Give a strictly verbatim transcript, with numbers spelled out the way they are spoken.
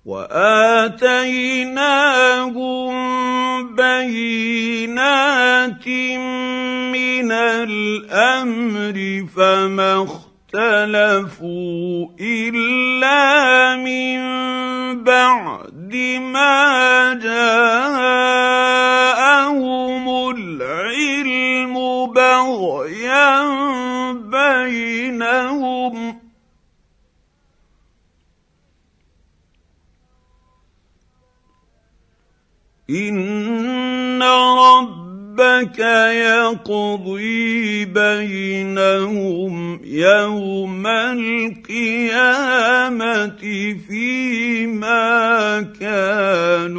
واتيناهم بينات من الامر فما اختلفوا الا من بعد ما جاءهم العلم بغيا بينهم إن ربك يقضي بينهم يوم القيامة فيما كانوا